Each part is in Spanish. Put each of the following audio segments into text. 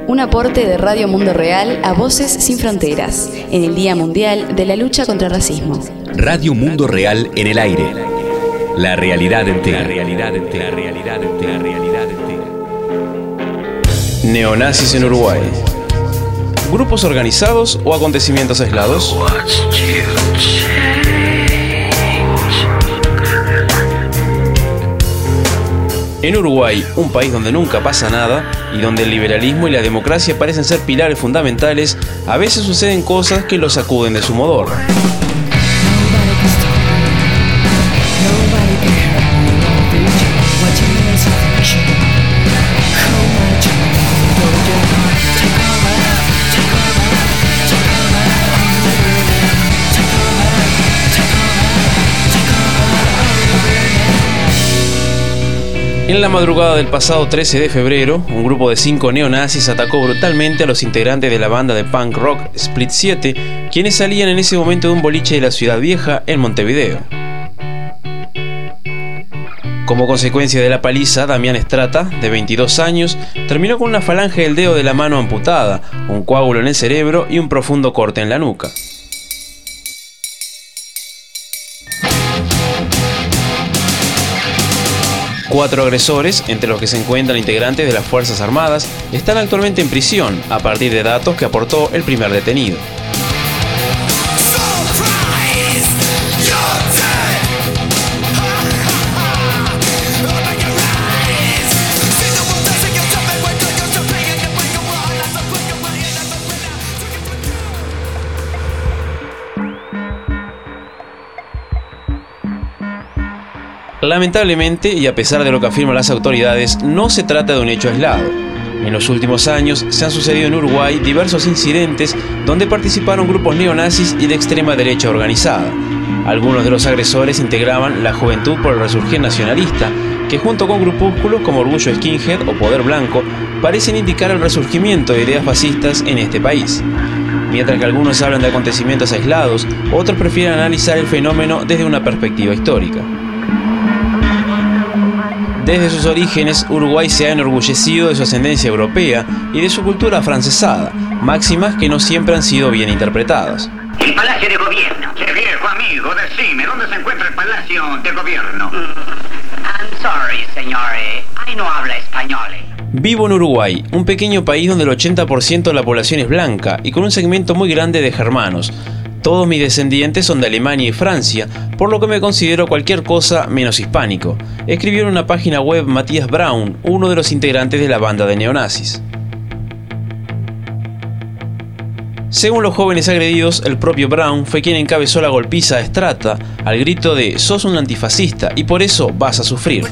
Un aporte de Radio Mundo Real a Voces Sin Fronteras, en el Día Mundial de la Lucha contra el Racismo. Radio Mundo Real en el aire. La realidad entera. Neonazis en Uruguay. ¿Grupos organizados o acontecimientos aislados? En Uruguay, un país donde nunca pasa nada y donde el liberalismo y la democracia parecen ser pilares fundamentales, a veces suceden cosas que los sacuden de su modorra. En la madrugada del pasado 13 de febrero, un grupo de 5 neonazis atacó brutalmente a los integrantes de la banda de punk rock Split 7, quienes salían en ese momento de un boliche de la Ciudad Vieja, en Montevideo. Como consecuencia de la paliza, Damián Estrata, de 22 años, terminó con una falange del dedo de la mano amputada, un coágulo en el cerebro y un profundo corte en la nuca. Cuatro agresores, entre los que se encuentran integrantes de las Fuerzas Armadas, están actualmente en prisión, a partir de datos que aportó el primer detenido. Lamentablemente, y a pesar de lo que afirman las autoridades, no se trata de un hecho aislado. En los últimos años se han sucedido en Uruguay diversos incidentes donde participaron grupos neonazis y de extrema derecha organizada. Algunos de los agresores integraban la Juventud por el Resurgir Nacionalista, que junto con grupúsculos como Orgullo Skinhead o Poder Blanco parecen indicar el resurgimiento de ideas fascistas en este país. Mientras que algunos hablan de acontecimientos aislados, otros prefieren analizar el fenómeno desde una perspectiva histórica. Desde sus orígenes, Uruguay se ha enorgullecido de su ascendencia europea y de su cultura afrancesada, máximas que no siempre han sido bien interpretadas. El Palacio de Gobierno. Che viejo amigo, decime, ¿dónde se encuentra el Palacio de Gobierno? I'm sorry, señores, ahí no habla español. Vivo en Uruguay, un pequeño país donde el 80% de la población es blanca y con un segmento muy grande de germanos. Todos mis descendientes son de Alemania y Francia, por lo que me considero cualquier cosa menos hispánico, escribió en una página web Matías Brown, uno de los integrantes de la banda de neonazis. Según los jóvenes agredidos, el propio Brown fue quien encabezó la golpiza a Estrata al grito de "sos un antifascista y por eso vas a sufrir".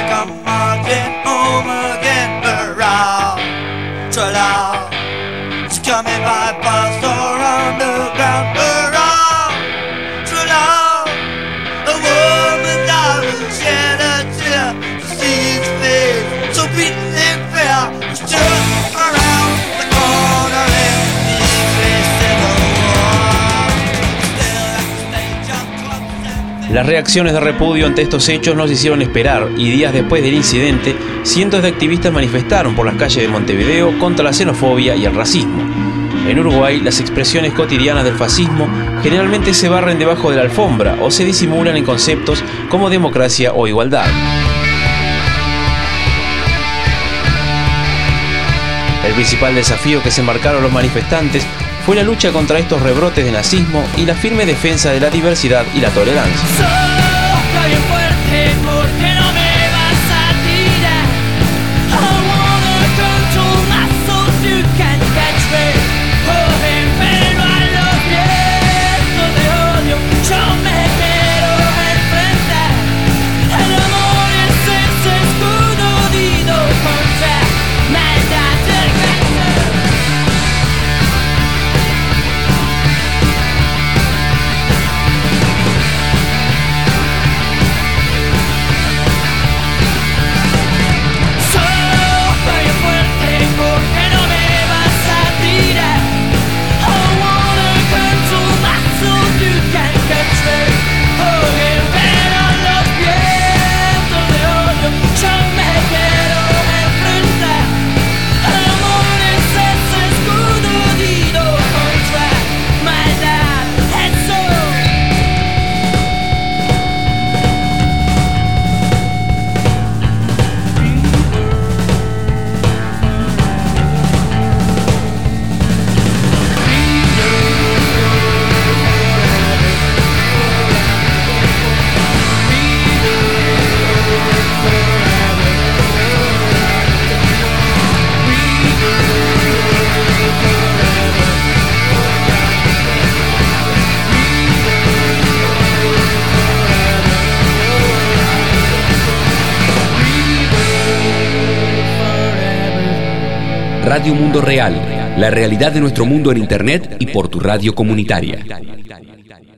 Las reacciones de repudio ante estos hechos no se hicieron esperar y días después del incidente, cientos de activistas manifestaron por las calles de Montevideo contra la xenofobia y el racismo. En Uruguay, las expresiones cotidianas del fascismo generalmente se barren debajo de la alfombra o se disimulan en conceptos como democracia o igualdad. El principal desafío que se marcaron los manifestantes fue la lucha contra estos rebrotes de nazismo y la firme defensa de la diversidad y la tolerancia. Radio Mundo Real, la realidad de nuestro mundo en Internet y por tu radio comunitaria.